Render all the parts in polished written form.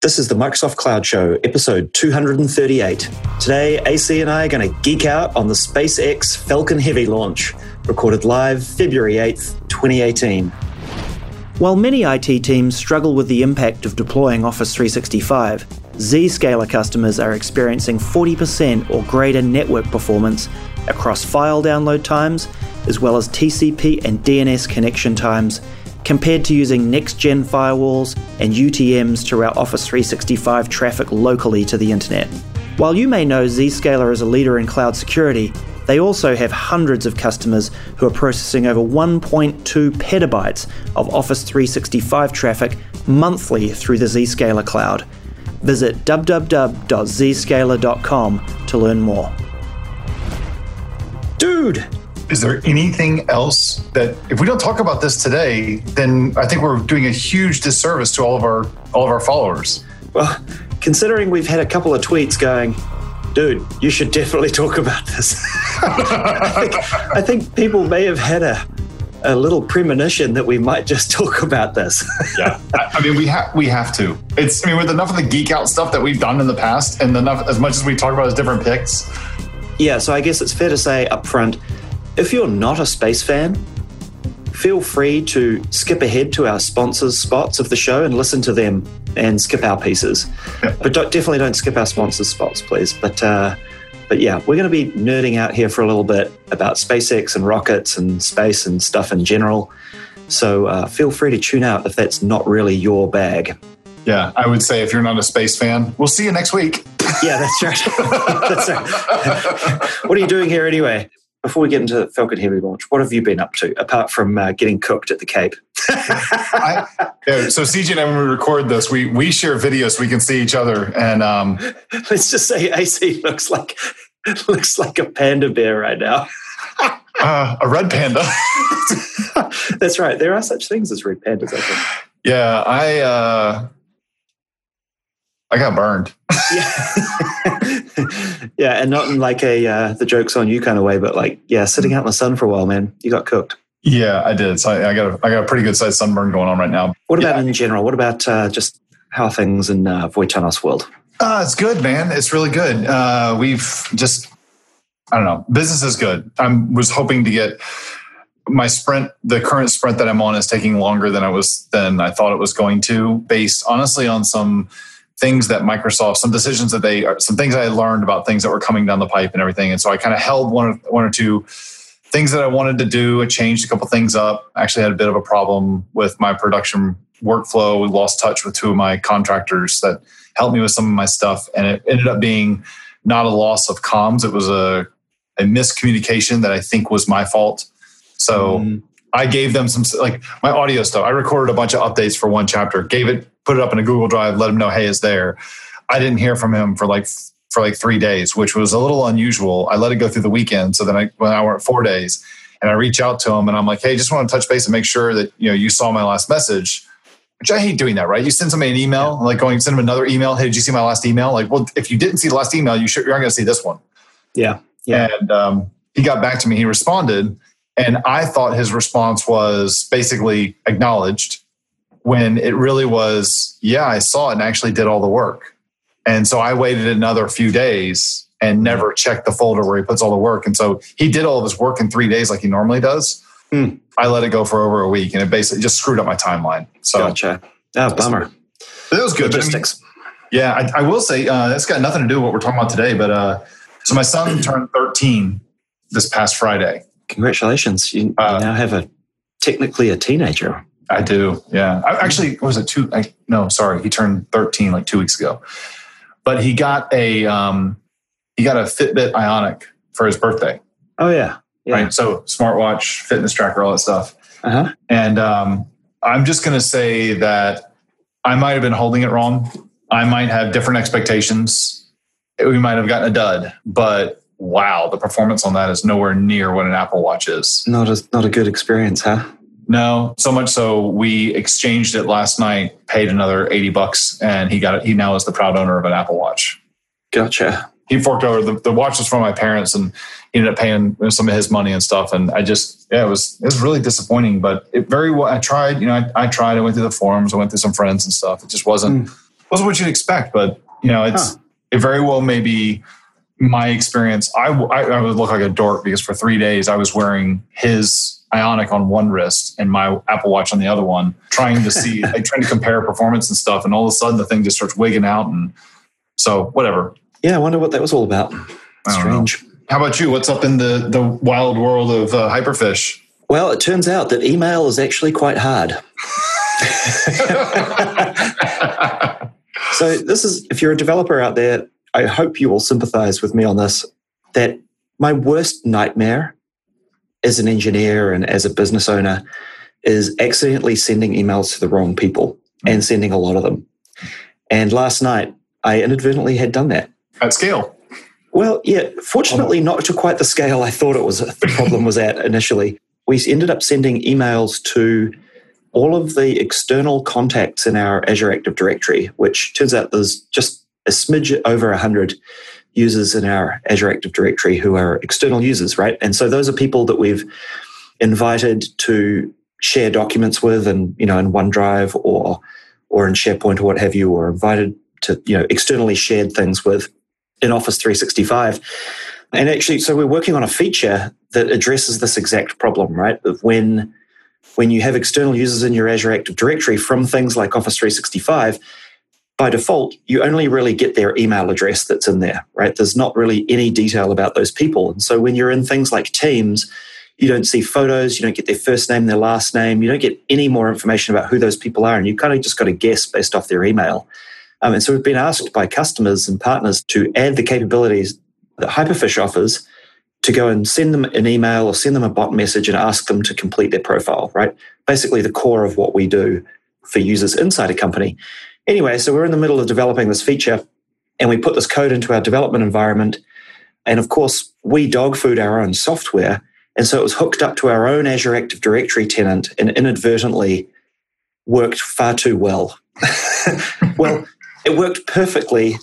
This is the Microsoft Cloud Show, episode 238. Today, AC and I are going to geek out on the SpaceX Falcon Heavy launch, recorded live February 8th, 2018. While many IT teams struggle with the impact of deploying Office 365, Zscaler customers are experiencing 40% or greater network performance across file download times, as well as TCP and DNS connection times, compared to using next-gen firewalls and UTMs to route Office 365 traffic locally to the internet. While you may know Zscaler is a leader in cloud security, they also have hundreds of customers who are processing over 1.2 petabytes of Office 365 traffic monthly through the Zscaler cloud. Visit www.zscaler.com to learn more. Dude! Is there anything else that, if we don't talk about this today, then I think we're doing a huge disservice to all of our followers? Well, considering we've had a couple of tweets going, dude, you should definitely talk about this. I think people may have had a little premonition that we might just talk about this. Yeah, I mean, we have to. With enough of the geek out stuff that we've done in the past, and enough as much as we talk about as different picks. Yeah, so I guess it's fair to say up front, if you're not a space fan, feel free to skip ahead to our sponsors' spots of the show and listen to them and skip our pieces. Yeah. But definitely don't skip our sponsors' spots, please. But yeah, we're going to be nerding out here for a little bit about SpaceX and rockets and space and stuff in general. So feel free to tune out if that's not really your bag. Yeah, I would say if you're not a space fan, we'll see you next week. Yeah, that's right. That's right. What are you doing here anyway? Before we get into the Falcon Heavy launch, what have you been up to, apart from getting cooked at the Cape? So CJ and I, when we record this, we share videos so we can see each other. And let's just say AC looks like a panda bear right now. A red panda. That's right. There are such things as red pandas, I think. Yeah, I got burned. Yeah, and not in like the joke's on you kind of way, but like, yeah, sitting out in the sun for a while, man, you got cooked. Yeah, I did. So I got a pretty good sized sunburn going on right now. What about in general? What about just how are things in Voitanos world? It's good, man. It's really good. We've just, I don't know, business is good. I was hoping to get my sprint. The current sprint that I'm on is taking longer than I thought it was going to, based honestly on some things that Microsoft, some decisions that some things I learned about things that were coming down the pipe and everything. And so I kind of held one or two things that I wanted to do. I changed a couple things up. I actually had a bit of a problem with my production workflow. We lost touch with two of my contractors that helped me with some of my stuff. And it ended up being not a loss of comms. It was a miscommunication that I think was my fault. So I gave them some, like my audio stuff. I recorded a bunch of updates for one chapter, put it up in a Google Drive, let him know, hey, it's there. I didn't hear from him for like 3 days, which was a little unusual. I let it go through the weekend. So then when I went 4 days and I reach out to him and I'm like, hey, just want to touch base and make sure that, you saw my last message, which I hate doing that, right? You send somebody an email, like send them another email. Hey, did you see my last email? Like, well, if you didn't see the last email, you're not going to see this one. Yeah. And he got back to me. He responded. And I thought his response was basically acknowledged, when it really was, yeah, I saw it and actually did all the work. And so I waited another few days and never checked the folder where he puts all the work. And so he did all of his work in 3 days like he normally does. I let it go for over a week, and it basically just screwed up my timeline. So, gotcha. Oh, bummer. It was good. Logistics. I will say, that's got nothing to do with what we're talking about today, but so my son turned 13 this past Friday. Congratulations. You now have technically a teenager. I do, yeah. Actually, was it he turned 13 like 2 weeks ago. But he got a Fitbit Ionic for his birthday. Oh yeah. Right. So smartwatch, fitness tracker, all that stuff. Uh-huh. And I'm just going to say that I might have been holding it wrong. I might have different expectations. We might have gotten a dud, but wow, the performance on that is nowhere near what an Apple Watch is. Not a good experience, huh? No, so much so we exchanged it last night, paid another $80, and he got it. He now is the proud owner of an Apple Watch. Gotcha. He forked over. The watch was from my parents, and he ended up paying some of his money and stuff. And it was really disappointing. But it very well. I tried. I tried. I went through the forums. I went through some friends and stuff. It just wasn't wasn't what you'd expect, but it very well may be my experience. I would look like a dork because for 3 days I was wearing his Ionic on one wrist and my Apple Watch on the other one, trying to see, trying to compare performance and stuff. And all of a sudden the thing just starts wigging out. And so whatever. Yeah. I wonder what that was all about. Strange. How about you? What's up in the wild world of Hyperfish? Well, it turns out that email is actually quite hard. So this is, if you're a developer out there, I hope you will sympathize with me on this, that my worst nightmare as an engineer and as a business owner is accidentally sending emails to the wrong people and sending a lot of them. And last night, I inadvertently had done that. At scale. Well, yeah, fortunately not to quite the scale I thought the problem was at initially. We ended up sending emails to all of the external contacts in our Azure Active Directory, which turns out there's just a smidge over 100 users in our Azure Active Directory who are external users, right? And so those are people that we've invited to share documents with, and in OneDrive or in SharePoint or what have you, or invited to externally shared things with in Office 365. And actually, so we're working on a feature that addresses this exact problem, right? Of when you have external users in your Azure Active Directory from things like Office 365, by default, you only really get their email address that's in there, right? There's not really any detail about those people. And so when you're in things like Teams, you don't see photos, you don't get their first name, their last name, you don't get any more information about who those people are, and you kind of just got to guess based off their email. And so we've been asked by customers and partners to add the capabilities that Hyperfish offers to go and send them an email or send them a bot message and ask them to complete their profile, right? Basically the core of what we do for users inside a company. Anyway, so we're in the middle of developing this feature, and we put this code into our development environment. And of course, we dog food our own software. And so it was hooked up to our own Azure Active Directory tenant and inadvertently worked far too well. Well, it worked perfectly,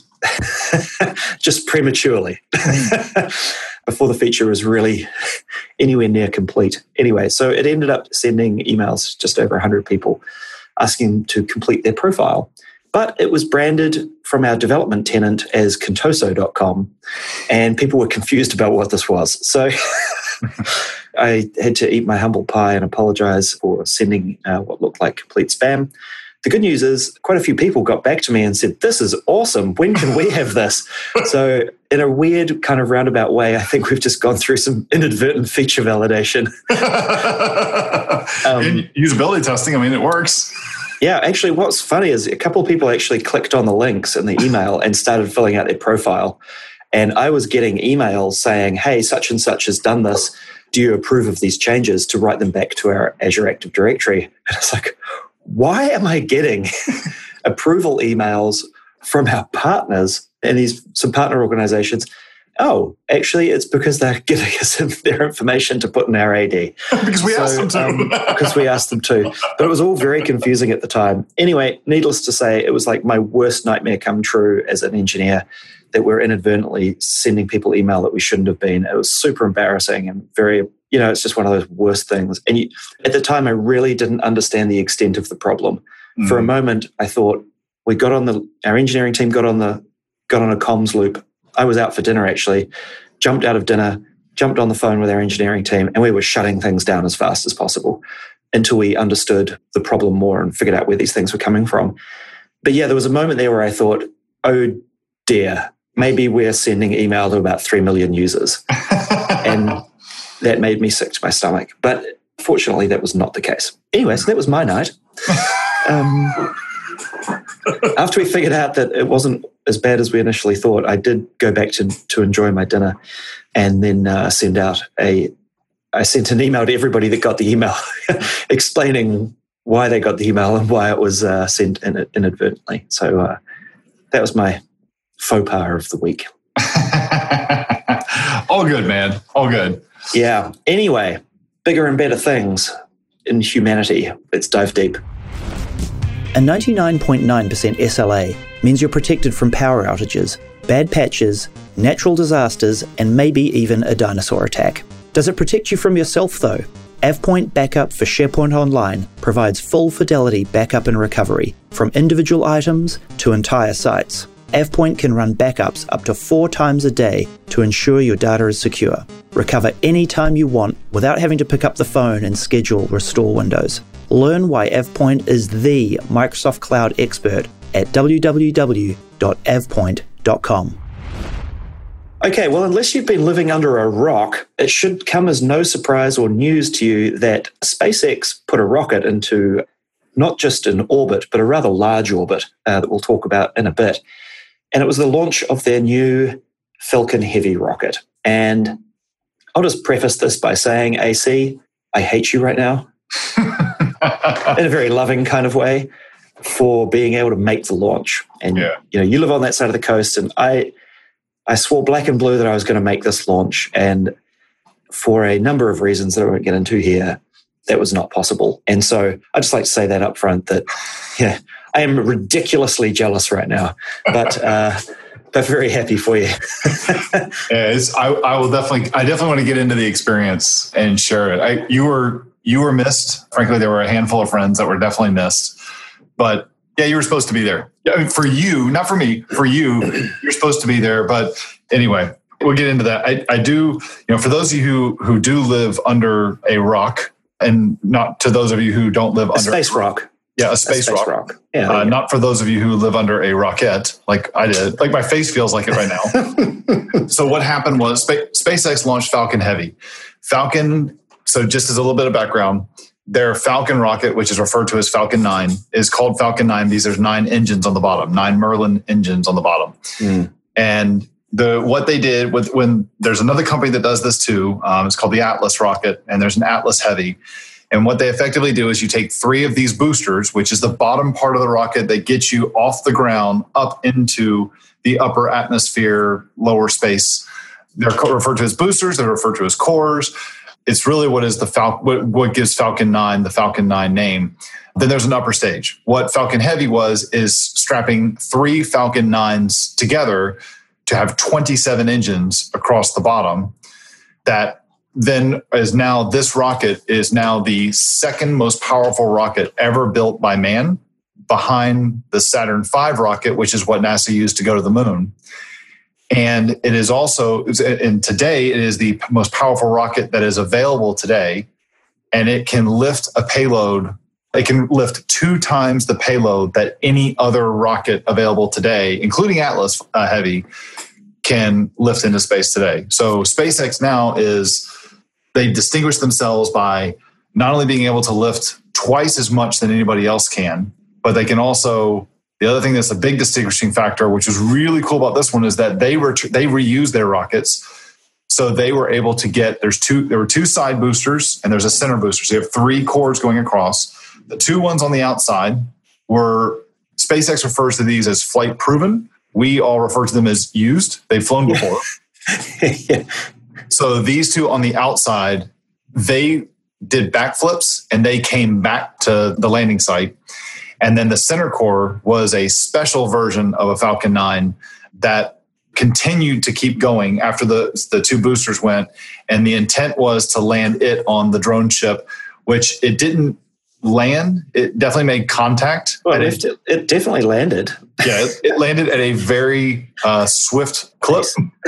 just prematurely, before the feature was really anywhere near complete. Anyway, so it ended up sending emails just over 100 people asking to complete their profile. But it was branded from our development tenant as Contoso.com, and people were confused about what this was. So I had to eat my humble pie and apologize for sending what looked like complete spam. The good news is quite a few people got back to me and said, "This is awesome. When can we have this?" So in a weird kind of roundabout way, I think we've just gone through some inadvertent feature validation. Usability testing, I mean, it works. Yeah, actually, what's funny is a couple of people actually clicked on the links in the email and started filling out their profile. And I was getting emails saying, "Hey, such and such has done this. Do you approve of these changes?" to write them back to our Azure Active Directory. And it's like, why am I getting approval emails from our partners and some partner organizations? Oh, actually, it's because they're giving us their information to put in our AD. Because we asked them to. Because we asked them to. But it was all very confusing at the time. Anyway, needless to say, it was like my worst nightmare come true as an engineer, that we're inadvertently sending people email that we shouldn't have been. It was super embarrassing and very, it's just one of those worst things. And at the time, I really didn't understand the extent of the problem. Mm-hmm. For a moment, I thought our engineering team got on a comms loop. I was out for dinner, actually, jumped out of dinner, jumped on the phone with our engineering team, and we were shutting things down as fast as possible until we understood the problem more and figured out where these things were coming from. But yeah, there was a moment there where I thought, oh dear, maybe we're sending email to about 3 million users. And that made me sick to my stomach. But fortunately, that was not the case. Anyway, so that was my night. After we figured out that it wasn't as bad as we initially thought, I did go back to enjoy my dinner, and then I sent an email to everybody that got the email explaining why they got the email and why it was sent inadvertently. So that was my faux pas of the week. All good, man. All good. Yeah. Anyway, bigger and better things in humanity. Let's dive deep. A 99.9% SLA means you're protected from power outages, bad patches, natural disasters, and maybe even a dinosaur attack. Does it protect you from yourself, though? AvePoint Backup for SharePoint Online provides full fidelity backup and recovery, from individual items to entire sites. AvePoint can run backups up to 4 times a day to ensure your data is secure. Recover anytime you want without having to pick up the phone and schedule restore windows. Learn why AvePoint is the Microsoft Cloud expert at www.avepoint.com. Okay, well, unless you've been living under a rock, it should come as no surprise or news to you that SpaceX put a rocket into not just an orbit, but a rather large orbit that we'll talk about in a bit. And it was the launch of their new Falcon Heavy rocket. And I'll just preface this by saying, AC, I hate you right now in a very loving kind of way for being able to make the launch. And you live on that side of the coast, and I swore black and blue that I was going to make this launch, and for a number of reasons that I won't get into here, that was not possible. And so I'd just like to say that up front that, I am ridiculously jealous right now, but very happy for you. I definitely want to get into the experience and share it. You were missed. Frankly, there were a handful of friends that were definitely missed, but yeah, you were supposed to be there. I mean, for you, not for me. For you, you're supposed to be there. But anyway, we'll get into that. I do, for those of you who do live under a rock, and not to those of you who don't live under a space rock. Yeah, a space rock. Yeah, not for those of you who live under a rocket, like I did. Like my face feels like it right now. So what happened was SpaceX launched Falcon Heavy. So just as a little bit of background, their Falcon rocket, which is referred to as Falcon 9, is called Falcon 9 because there's 9 engines on the bottom, 9 Merlin engines on the bottom. And what they did when there's another company that does this too, it's called the Atlas rocket, and there's an Atlas Heavy. And what they effectively do is you take 3 of these boosters, which is the bottom part of the rocket that gets you off the ground up into the upper atmosphere, lower space. They're referred to as boosters. They're referred to as cores. It's really what gives Falcon 9 the Falcon 9 name. Then there's an upper stage. What Falcon Heavy is strapping 3 Falcon 9s together to have 27 engines across the bottom. That then this rocket is now the second most powerful rocket ever built by man, behind the Saturn V rocket, which is what NASA used to go to the moon. And it is also, and today it is the most powerful rocket that is available today. And it can lift a payload. It can lift 2 times the payload that any other rocket available today, including Atlas Heavy, can lift into space today. So SpaceX now they distinguish themselves by not only being able to lift twice as much than anybody else can, but they can also, the other thing that's a big distinguishing factor, which was really cool about this one, is that they reuse their rockets. So they were able to get, there were 2 side boosters and there's a center booster. So you have 3 cores going across. The 2 ones on the outside SpaceX refers to these as flight proven. We all refer to them as used. They've flown before. Yeah. So these 2 on the outside, they did backflips and they came back to the landing site. And then the center core was a special version of a Falcon 9 that continued to keep going after the 2 boosters went. And the intent was to land it on the drone ship, which it didn't land. It definitely made contact. Well, it definitely landed. Yeah, it landed at a very swift clip.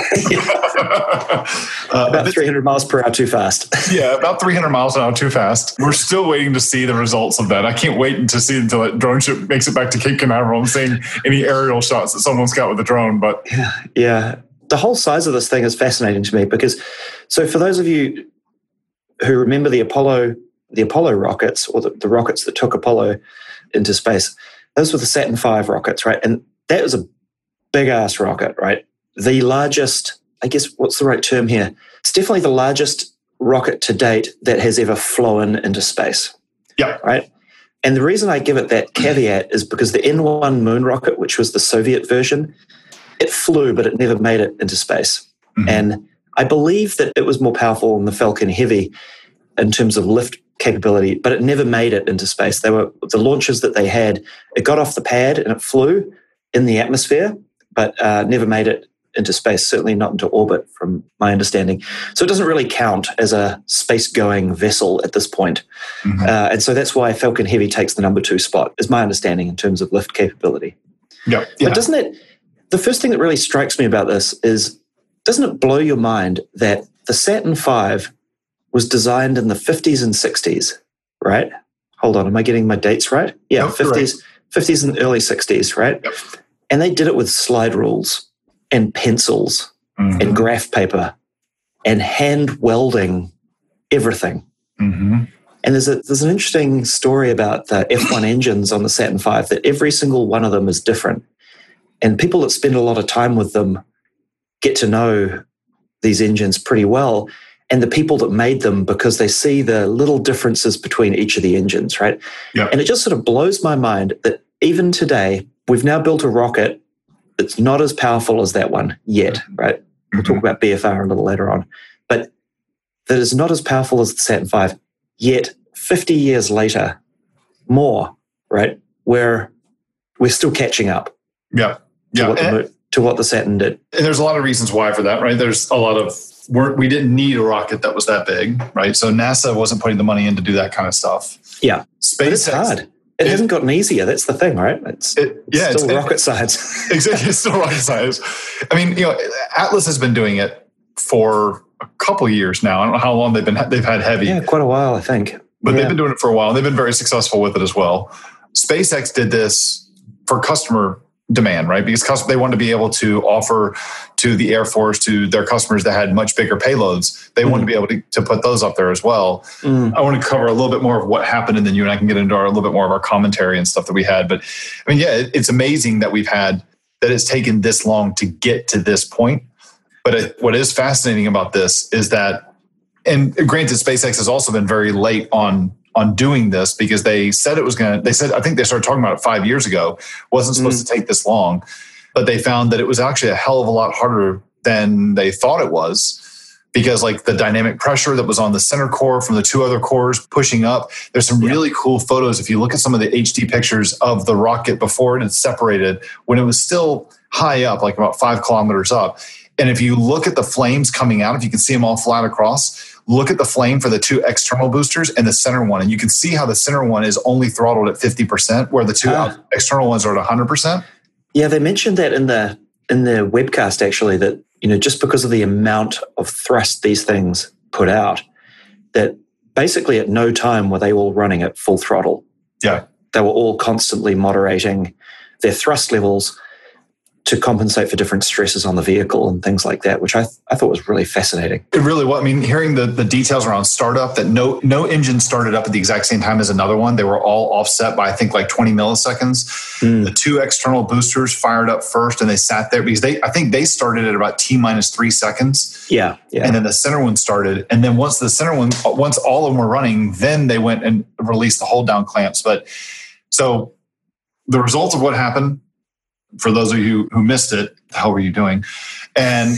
About 300 miles per hour too fast. Yeah, about 300 miles an hour too fast. We're still waiting to see the results of that. I can't wait to see until that drone ship makes it back to Cape Canaveral and seeing any aerial shots that someone's got with the drone. But yeah. The whole size of this thing is fascinating to me because, so for those of you who remember the Apollo rockets, or the rockets that took Apollo into space, those were the Saturn V rockets, right? And that was a big-ass rocket, right? The largest, I guess, what's the right term here? It's definitely the largest rocket to date that has ever flown into space. Yeah. Right? And the reason I give it that caveat is because the N1 moon rocket, which was the Soviet version, it flew, but it never made it into space. Mm-hmm. And I believe that it was more powerful than the Falcon Heavy in terms of lift capability, but it never made it into space. They were the launches that they had. It got off the pad and it flew in the atmosphere, but never made it into space, certainly not into orbit from my understanding. So it doesn't really count as a space-going vessel at this point. Mm-hmm. And so that's why Falcon Heavy takes the number 2 spot, is my understanding in terms of lift capability. Yeah. But doesn't it, the first thing that really strikes me about this is, doesn't it blow your mind that the Saturn V was designed in the 50s and 60s, right? Hold on, am I getting my dates right? Yeah, Nope, 50s and early 60s, right? Yep. And they did it with slide rules and pencils and graph paper and hand welding everything. Mm-hmm. And there's an interesting story about the F1 engines on the Saturn V, that every single one of them is different. And people that spend a lot of time with them get to know these engines pretty well, and the people that made them, because they see the little differences between each of the engines, right? Yeah. And it just sort of blows my mind that even today, we've now built a rocket that's not as powerful as that one yet, right? We'll talk about BFR a little later on. But that is not as powerful as the Saturn V, yet 50 years later, more, right? We're still catching up Yeah. Yeah. to what the Saturn did. And there's a lot of reasons why for that, right? There's a lot of work. We didn't need a rocket that was that big, right? So NASA wasn't putting the money in to do that kind of stuff. Yeah. But it's SpaceX, hard. It hasn't gotten easier. That's the thing, right? It's still rocket science. Exactly. It's still rocket science. I mean, Atlas has been doing it for a couple of years now. I don't know how long they've had Heavy. Yeah, quite a while, I think. But they've been doing it for a while. And they've been very successful with it as well. SpaceX did this for customer demand, right? Because they wanted to be able to offer to the Air Force, to their customers that had much bigger payloads. They wanted to be able to put those up there as well. I want to cover a little bit more of what happened, and then you and I can get into a little bit more of our commentary and stuff that we had. But I mean, yeah, it's amazing that it's taken this long to get to this point. But what is fascinating about this is that, and granted, SpaceX has also been very late on doing this, because they said I think they started talking about it 5 years ago. Wasn't supposed to take this long, but they found that it was actually a hell of a lot harder than they thought it was, because like the dynamic pressure that was on the center core from the 2 other cores pushing up. There's some really cool photos. If you look at some of the HD pictures of the rocket before it had separated, when it was still high up, like about 5 kilometers up. And if you look at the flames coming out, if you can see them all flat across, look at the flame for the 2 external boosters and the center one. And you can see how the center one is only throttled at 50%, where the 2 external ones are at 100%. Yeah, they mentioned that in the webcast, actually, that, just because of the amount of thrust these things put out, that basically at no time were they all running at full throttle. Yeah. They were all constantly moderating their thrust levels to compensate for different stresses on the vehicle and things like that, which I thought was really fascinating. It really was. I mean, hearing the details around startup, that no engine started up at the exact same time as another one. They were all offset by, I think, like 20 milliseconds. The 2 external boosters fired up first, and they sat there because I think they started at about T-3 seconds. Yeah. And then the center one started. And then once all of them were running, then they went and released the hold down clamps. But so the results of what happened, for those of you who missed it, how were you doing? And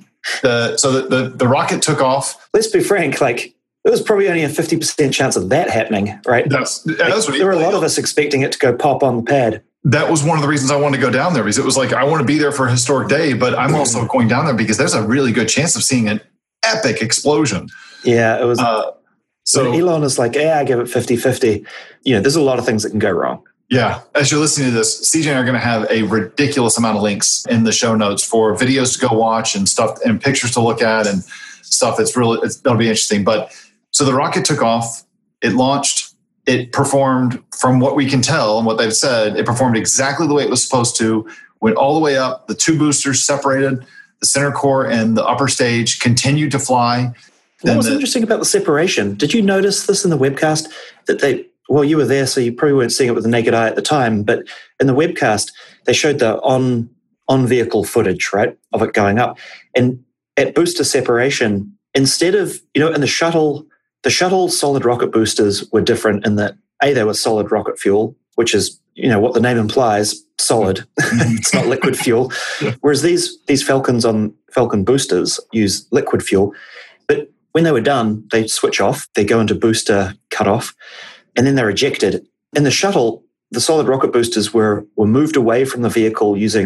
the rocket took off. Let's be frank, there was probably only a 50% chance of that happening, right? There were a lot of us expecting it to go pop on the pad. That was one of the reasons I wanted to go down there, because it was like, I want to be there for a historic day, but I'm also going down there because there's a really good chance of seeing an epic explosion. Yeah, it was. So Elon is like, I give it 50-50. There's a lot of things that can go wrong. Yeah. As you're listening to this, CJ and I are going to have a ridiculous amount of links in the show notes for videos to go watch and stuff, and pictures to look at and stuff. That'll be interesting. But so the rocket took off, it launched, it performed, from what we can tell and what they've said, it performed exactly the way it was supposed to, went all the way up. The 2 boosters separated, the center core and the upper stage continued to fly. What was interesting about the separation? Did you notice this in the webcast that well, you were there, so you probably weren't seeing it with the naked eye at the time, but in the webcast, they showed the on-vehicle footage, right, of it going up. And at booster separation, instead of, in the shuttle solid rocket boosters were different in that, they were solid rocket fuel, which is, what the name implies, solid. It's not liquid fuel. Whereas these Falcon boosters use liquid fuel. But when they were done, they switch off, they go into booster cutoff, and then they're ejected. In the shuttle, the solid rocket boosters were moved away from the vehicle using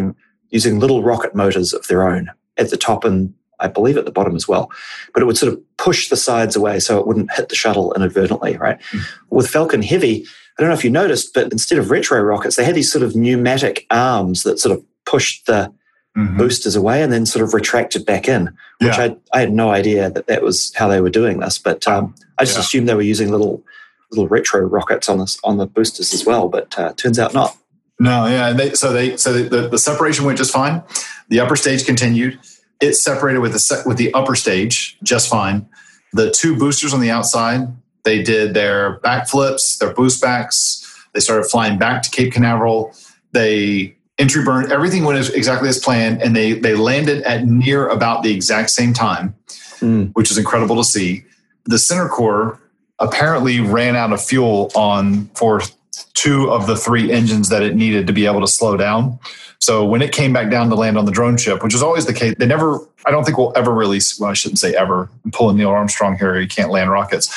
using little rocket motors of their own at the top and I believe at the bottom as well. But it would sort of push the sides away so it wouldn't hit the shuttle inadvertently, right? With Falcon Heavy, I don't know if you noticed, but instead of retro rockets, they had these sort of pneumatic arms that sort of pushed the boosters away and then sort of retracted back in, which I had no idea that was how they were doing this. But I just assumed they were using little retro rockets on the boosters as well, but turns out not. No, yeah. And the separation went just fine. The upper stage continued. It separated with the upper stage just fine. The two boosters on the outside, they did their backflips, their boost backs. They started flying back to Cape Canaveral. They entry burned. Everything went exactly as planned, and they landed at near about the exact same time, which is incredible to see. The center core apparently ran out of fuel for 2 of the 3 engines that it needed to be able to slow down. So when it came back down to land on the drone ship, which is always the case, I don't think we'll ever release, well, I shouldn't say ever, I'm pulling Neil Armstrong here, you can't land rockets.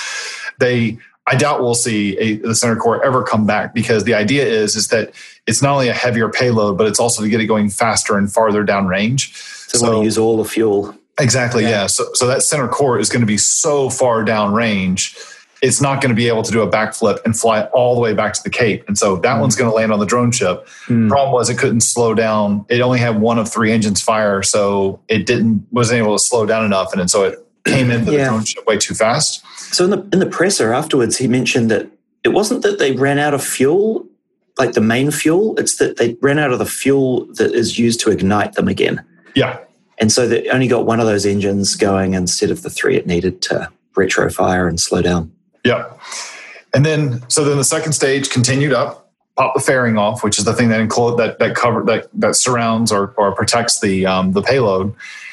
I doubt we'll see the center core ever come back, because the idea is that it's not only a heavier payload, but it's also to get it going faster and farther down range. So want to use all the fuel. Exactly, yeah. So that center core is going to be so far down range, it's not going to be able to do a backflip and fly all the way back to the Cape. And so that one's going to land on the drone ship. Problem was it couldn't slow down. It only had 1 of 3 engines fire, so it wasn't able to slow down enough. And so it came into the drone ship way too fast. So in the presser afterwards, he mentioned that it wasn't that they ran out of fuel, like the main fuel. It's that they ran out of the fuel that is used to ignite them again. Yeah. And so they only got 1 of those engines going instead of the 3 it needed to retro fire and slow down. Yeah. And then the second stage continued up, popped the fairing off, which is the thing that surrounds or protects the payload.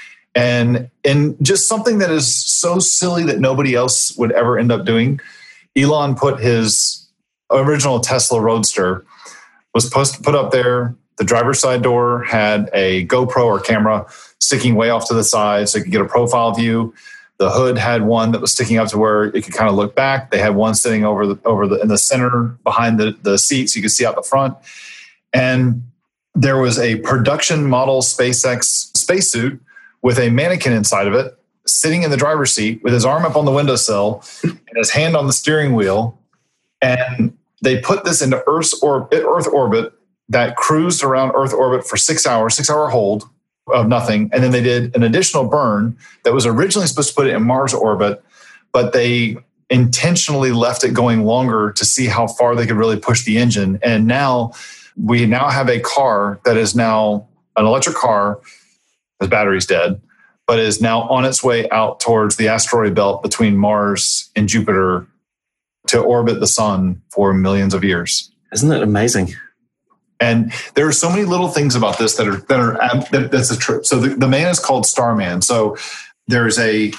And just something that is so silly that nobody else would ever end up doing, Elon put his original Tesla Roadster, was supposed to put up there. The driver's side door had a GoPro or camera sticking way off to the side so you could get a profile view. The hood had one that was sticking up to where it could kind of look back. They had one sitting over in the center behind the seat so you could see out the front. And there was a production model SpaceX spacesuit with a mannequin inside of it, sitting in the driver's seat with his arm up on the windowsill and his hand on the steering wheel. And they put this into Earth orbit that cruised around Earth orbit for 6 hours, 6-hour hold of nothing. And then they did an additional burn that was originally supposed to put it in Mars orbit, but they intentionally left it going longer to see how far they could really push the engine. And now we have a car that is now an electric car. His battery's dead, but is now on its way out towards the asteroid belt between Mars and Jupiter to orbit the sun for millions of years. Isn't that amazing? And there are so many little things about this that's a trip. So the man is called Starman. So there's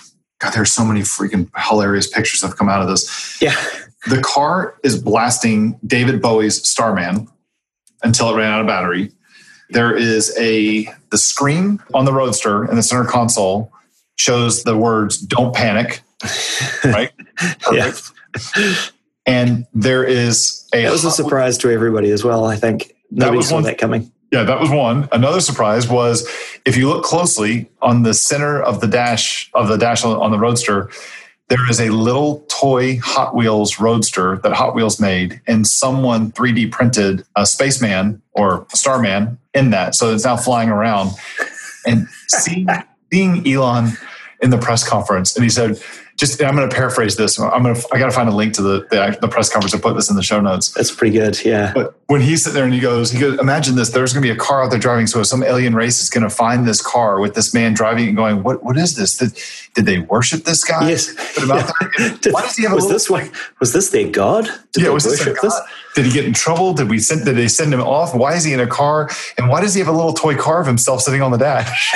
so many freaking hilarious pictures that have come out of this. Yeah. The car is blasting David Bowie's Starman until it ran out of battery. There is the screen on the Roadster in the center console shows the words "Don't panic," right? Perfect. Yeah. And there is that was a surprise to everybody as well. I think nobody saw that coming. Yeah, that was one. Another surprise was if you look closely on the center of the dash on the Roadster, there is a little toy Hot Wheels Roadster that Hot Wheels made, and someone 3D printed a spaceman or a Starman in that. So it's now flying around. And seeing Elon in the press conference, and he said, I'm going to paraphrase this. I got to find a link to the press conference and put this in the show notes. That's pretty good, yeah. But when he's sitting there and he goes, imagine this, there's going to be a car out there driving, so some alien race is going to find this car with this man driving and going, what is this? Did they worship this guy? Yes. Why does he have was this their God? Was this their God? Did he get in trouble? Did they send him off? Why is he in a car? And why does he have a little toy car of himself sitting on the dash?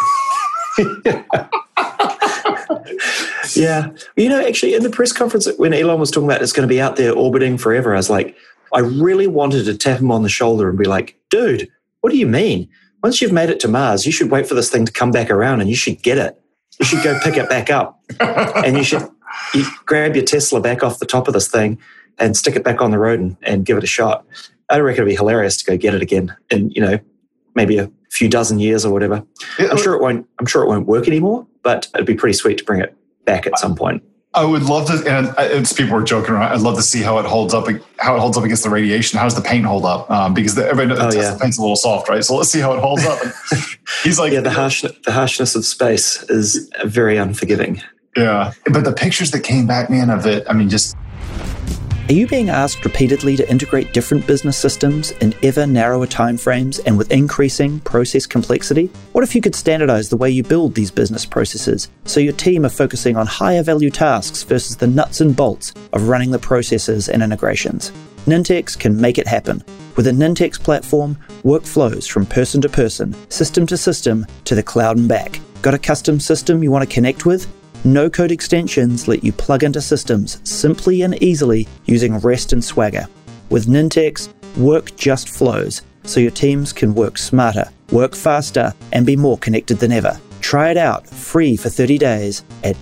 Yeah. Actually, in the press conference, when Elon was talking about it's going to be out there orbiting forever, I was like, I really wanted to tap him on the shoulder and be like, dude, what do you mean? Once you've made it to Mars, you should wait for this thing to come back around and you should get it. You should go pick it back up. And you grab your Tesla back off the top of this thing and stick it back on the road and give it a shot. I reckon it'd be hilarious to go get it again in, maybe a few dozen years or whatever. I'm sure it won't work anymore, but it'd be pretty sweet to bring it back at some point. I would love to, and it's, people were joking around. I'd love to see how it holds up against the radiation. How does the paint hold up? Because everybody knows the paint's a little soft, right? So let's see how it holds up. And he's like, the harshness of space is very unforgiving. Yeah, but the pictures that came back, man, of it, I mean, just. Are you being asked repeatedly to integrate different business systems in ever narrower timeframes and with increasing process complexity? What if you could standardize the way you build these business processes so your team are focusing on higher value tasks versus the nuts and bolts of running the processes and integrations? Nintex can make it happen. With a Nintex platform, work flows from person to person, system to system, to the cloud and back. Got a custom system you want to connect with? No-code extensions let you plug into systems simply and easily using REST and Swagger. With Nintex, work just flows, so your teams can work smarter, work faster, and be more connected than ever. Try it out free for 30 days at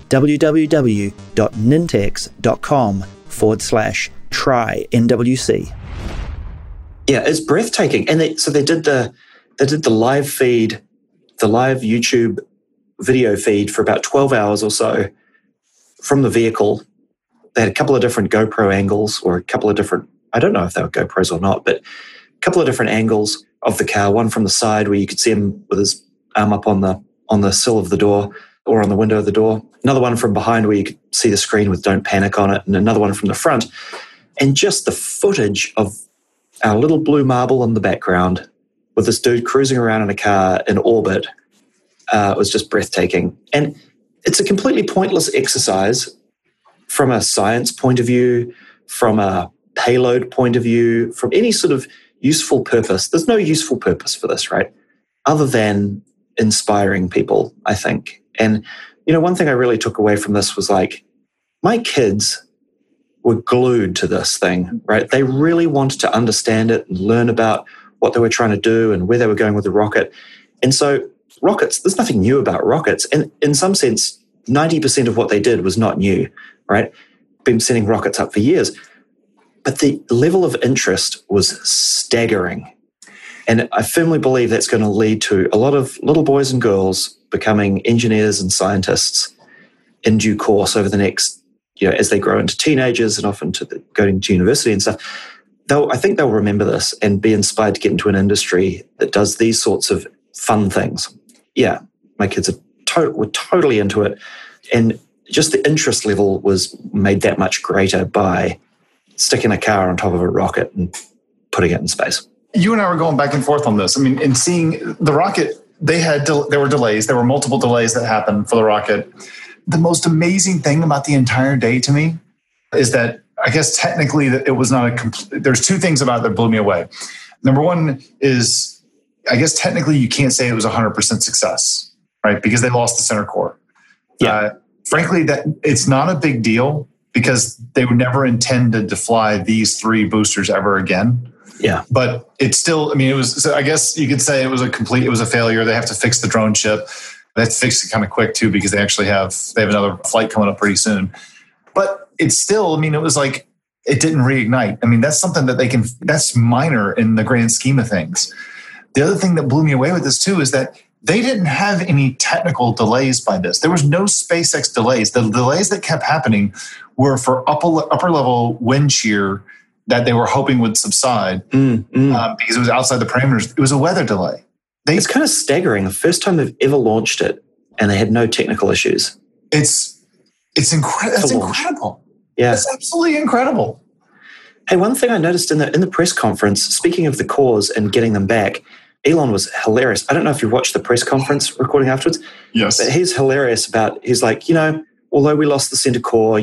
www.nintex.com/try-NWC. Yeah, it's breathtaking. And they did the live feed, the live YouTube video feed for about 12 hours or so from the vehicle. They had a couple of different GoPro angles, or a couple of different, I don't know if they were GoPros or not, but a couple of different angles of the car. One from the side where you could see him with his arm up on the sill of the door or on the window of the door. Another one from behind where you could see the screen with "Don't Panic" on it, and another one from the front. And just the footage of our little blue marble in the background with this dude cruising around in a car in orbit was just breathtaking. And it's a completely pointless exercise from a science point of view, from a payload point of view, from any sort of useful purpose. There's no useful purpose for this, right? Other than inspiring people, I think. And, one thing I really took away from this was like, my kids were glued to this thing, right? They really wanted to understand it and learn about what they were trying to do and where they were going with the rocket. And so rockets, there's nothing new about rockets. And in some sense, 90% of what they did was not new, right? Been sending rockets up for years. But the level of interest was staggering. And I firmly believe that's going to lead to a lot of little boys and girls becoming engineers and scientists in due course over the next, as they grow into teenagers and often going to university and stuff. I think they'll remember this and be inspired to get into an industry that does these sorts of fun things. Yeah, my kids were totally into it. And just the interest level was made that much greater by sticking a car on top of a rocket and putting it in space. You and I were going back and forth on this. I mean, in seeing the rocket, there were delays. There were multiple delays that happened for the rocket. The most amazing thing about the entire day to me is that I guess technically that it was not there's two things about it that blew me away. Number one is, I guess technically you can't say it was 100% success, right? Because they lost the center core. Yeah. Frankly, that it's not a big deal because they would never intend to fly these 3 boosters ever again. Yeah. But it's still, I mean, it was, so I guess you could say it was a failure. They have to fix the drone ship. They have to fix it kind of quick too, because they have another flight coming up pretty soon. But it's still, I mean, it was like, it didn't reignite. I mean, that's something that that's minor in the grand scheme of things. The other thing that blew me away with this too is that they didn't have any technical delays by this. There was no SpaceX delays. The delays that kept happening were for upper level wind shear that they were hoping would subside because it was outside the parameters. It was a weather delay. It's kind of staggering. The first time they've ever launched it and they had no technical issues. It's incredible. That's incredible. Yeah. It's absolutely incredible. Hey, one thing I noticed in the press conference, speaking of the cores and getting them back, Elon was hilarious. I don't know if you watched the press conference recording afterwards. Yes. But he's hilarious he's like, although we lost the center core,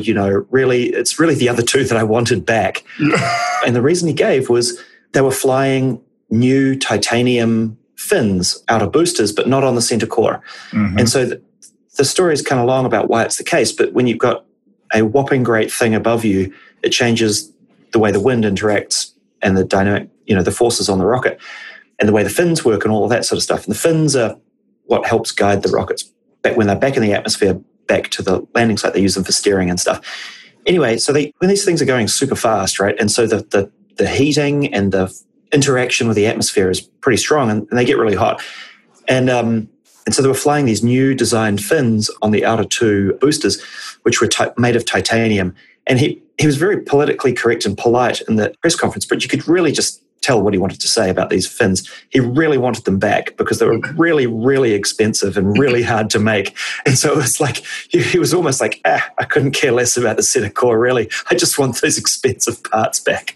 it's really the other 2 that I wanted back. Yeah. And the reason he gave was they were flying new titanium fins out of boosters, but not on the center core. Mm-hmm. And so the story is kind of long about why it's the case. But when you've got a whopping great thing above you, it changes the way the wind interacts and the dynamic, the forces on the rocket and the way the fins work and all of that sort of stuff. And the fins are what helps guide the rockets back when they're back in the atmosphere, back to the landing site. They use them for steering and stuff. Anyway, so when these things are going super fast, right? And so the heating and the interaction with the atmosphere is pretty strong and they get really hot. And so they were flying these new designed fins on the outer two boosters, which were made of titanium. And he was very politically correct and polite in the press conference, but you could really just tell what he wanted to say about these fins. He really wanted them back because they were really, really expensive and really hard to make. And so it was like, he was almost like, I couldn't care less about the set of core, really. I just want those expensive parts back.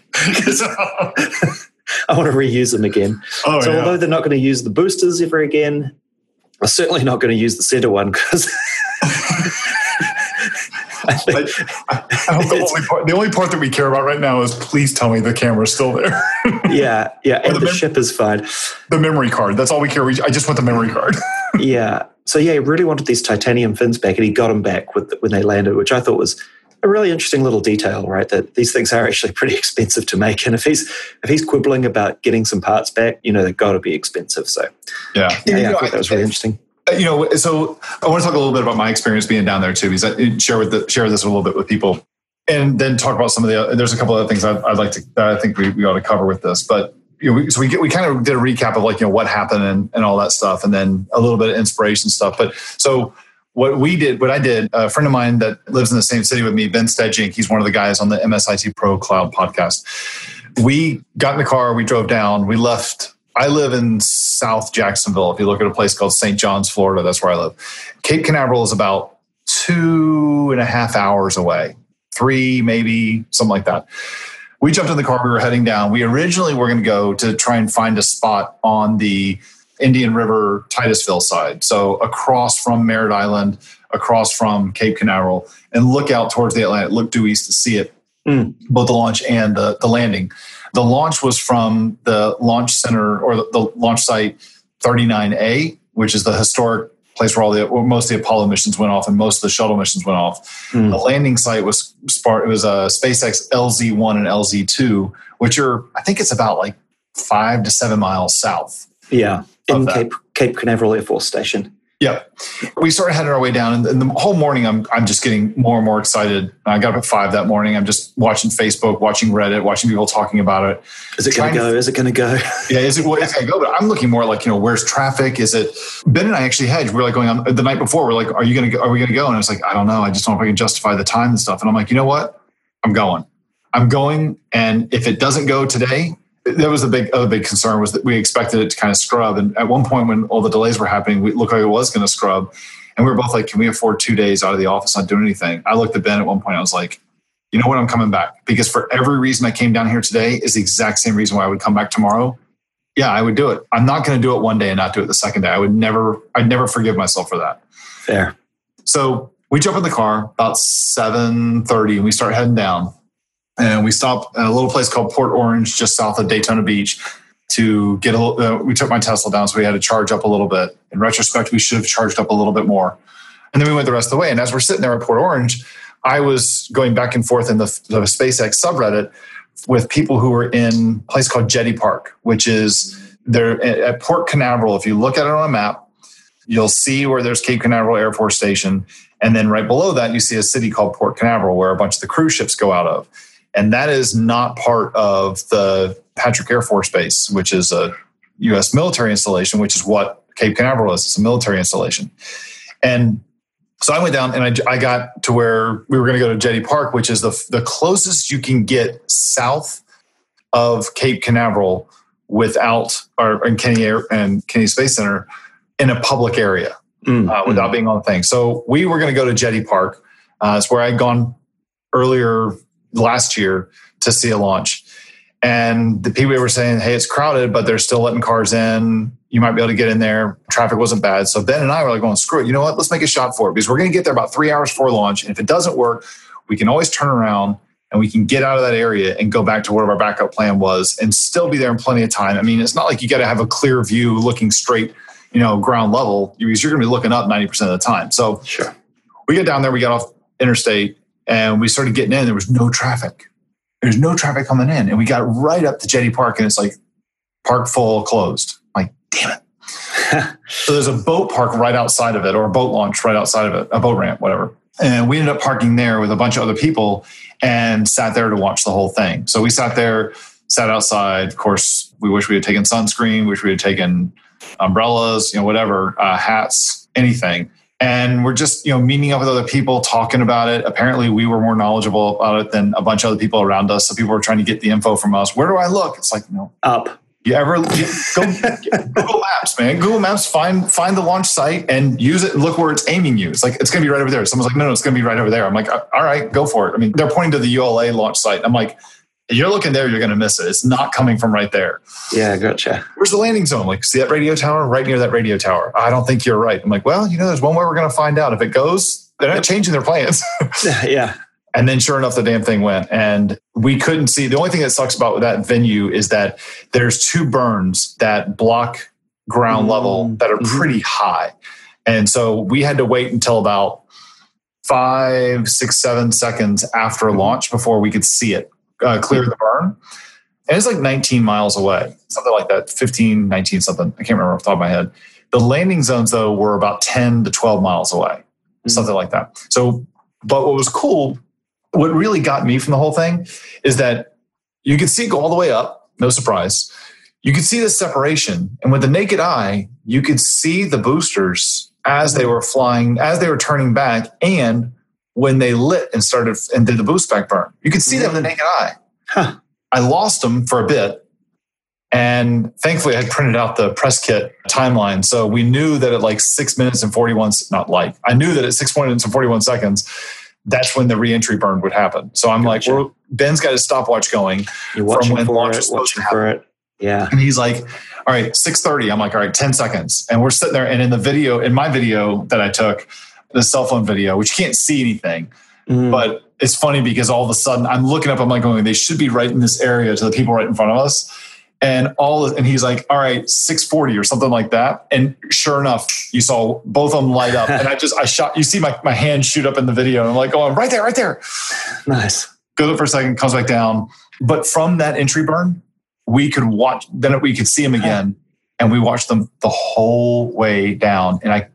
I want to reuse them again. Although they're not going to use the boosters ever again, I'm certainly not going to use the center one because I hope the only part that we care about right now is please tell me the camera's still there. yeah, and the ship is fine. The memory card, that's all we care. I just want the memory card. Yeah. So he really wanted these titanium fins back, and he got them back when they landed, which I thought was a really interesting little detail, right? That these things are actually pretty expensive to make, and if he's quibbling about getting some parts back, they've got to be expensive. So yeah, I thought that was really interesting. So I want to talk a little bit about my experience being down there too, because I share this a little bit with people, and then talk about some of there's a couple other things I'd like to that I think we ought to cover with this. But we kind of did a recap of what happened and all that stuff, and then a little bit of inspiration stuff. But so what I did, a friend of mine that lives in the same city with me, Ben Stedjink, he's one of the guys on the MSIT Pro Cloud podcast. We got in the car, we drove down, we left. I live in South Jacksonville. If you look at a place called St. John's, Florida, that's where I live. Cape Canaveral is about 2.5 hours away, 3 maybe, something like that. We jumped in the car, we were heading down. We originally were going to go to try and find a spot on the Indian River, Titusville side. So across from Merritt Island, across from Cape Canaveral, and look out towards the Atlantic, look due east to see it, both the launch and the landing. The launch was from the launch center or the launch site 39A, which is the historic place where most of the Apollo missions went off and most of the shuttle missions went off. The landing site was SpaceX LZ-1 and LZ-2, which I think it's about 5 to 7 miles south. Yeah, in Cape Canaveral Air Force Station. Yeah. We started heading our way down, and the whole morning I'm just getting more and more excited. I got up at 5 that morning. I'm just watching Facebook, watching Reddit, watching people talking about it. Is it going to go? Is it going to go? Yeah, it's going to go. But I'm looking more where's traffic? Is it? Ben and I actually hedged. We're going on the night before. We're like, are we going to go? And I was like, I don't know. I just don't know if I can justify the time and stuff. And I'm like, you know what? I'm going. And if it doesn't go today, that was the other big concern was that we expected it to kind of scrub. And at one point when all the delays were happening, it looked like it was going to scrub. And we were both like, can we afford 2 days out of the office not doing anything? I looked at Ben at one point. I was like, you know what? I'm coming back. Because for every reason I came down here today is the exact same reason why I would come back tomorrow. Yeah, I would do it. I'm not going to do it one day and not do it the second day. I'd never forgive myself for that. Fair. So we jump in the car about 7:30 and we start heading down. And we stopped at a little place called Port Orange, just south of Daytona Beach, to get we took my Tesla down, so we had to charge up a little bit. In retrospect, we should have charged up a little bit more. And then we went the rest of the way. And as we're sitting there at Port Orange, I was going back and forth in the SpaceX subreddit with people who were in a place called Jetty Park, which is there at Port Canaveral. If you look at it on a map, you'll see where there's Cape Canaveral Air Force Station. And then right below that, you see a city called Port Canaveral, where a bunch of the cruise ships go out of. And that is not part of the Patrick Air Force Base, which is a U.S. military installation, which is what Cape Canaveral is. It's a military installation. And so I went down and I got to where we were going to go to Jetty Park, which is the closest you can get south of Cape Canaveral in Kennedy Space Center in a public area without being on the thing. So we were going to go to Jetty Park. It's where I'd gone earlier last year to see a launch. And the people were saying, hey, it's crowded, but they're still letting cars in. You might be able to get in there. Traffic wasn't bad. So Ben and I were like going, screw it. You know what? Let's make a shot for it because we're going to get there about 3 hours before launch. And if it doesn't work, we can always turn around and we can get out of that area and go back to whatever our backup plan was and still be there in plenty of time. I mean, it's not like you got to have a clear view looking straight, ground level, because you're going to be looking up 90% of the time. So sure. We get down there, we got off interstate, and we started getting in. There was no traffic. There's no traffic coming in. And we got right up to Jetty Park, and it's like park full, closed. I'm like, damn it. So there's a boat park right outside of it, or a boat launch right outside of it, a boat ramp, whatever. And we ended up parking there with a bunch of other people and sat there to watch the whole thing. So we sat there, sat outside. Of course, we wish we had taken sunscreen, wish we had taken umbrellas, whatever, hats, anything. And we're just, meeting up with other people, talking about it. Apparently we were more knowledgeable about it than a bunch of other people around us. So people were trying to get the info from us. Where do I look? It's like, up. Go Google Maps, man. Google Maps, find the launch site and use it and look where it's aiming you. It's like, it's going to be right over there. Someone's like, no, it's going to be right over there. I'm like, all right, go for it. I mean, they're pointing to the ULA launch site. I'm like, you're looking there, you're going to miss it. It's not coming from right there. Yeah, gotcha. Where's the landing zone? Like, see that radio tower? Right near that radio tower. I don't think you're right. I'm like, well, there's one way we're going to find out. If it goes, they're not changing their plans. Yeah. And then sure enough, the damn thing went. And we couldn't see. The only thing that sucks about that venue is that there's 2 burns that block ground level that are pretty high. And so we had to wait until about 5, 6, 7 seconds after launch before we could see it clear the burn. And it's like 19 miles away, something like that, 15, 19 something. I can't remember off the top of my head. The landing zones, though, were about 10 to 12 miles away, something like that. So, but what was cool, what really got me from the whole thing is that you could see it go all the way up, no surprise. You could see the separation. And with the naked eye, you could see the boosters as they were flying, as they were turning back, and when they lit and started and did the boost back burn. You could see that with the naked eye. Huh. I lost them for a bit. And thankfully I had printed out the press kit timeline. So we knew that at like 6 minutes and 41, I knew that at 6 minutes and 41 seconds, that's when the reentry burn would happen. So I'm like, Ben's got his stopwatch going. You're watching from when launch for it, watching for it. Yeah. And he's like, all right, 6:30. I'm like, all right, 10 seconds. And we're sitting there. And in my video that I took, the cell phone video, which you can't see anything, but it's funny because all of a sudden I'm looking up, I'm like going, they should be right in this area to the people right in front of us. And he's like, all right, 6:40 or something like that. And sure enough, you saw both of them light up. And I shot, you see my hand shoot up in the video. And I'm like, oh, right there. Nice. Goes up for a second, comes back down. But from that entry burn, we could could see them again. And we watched them the whole way down. And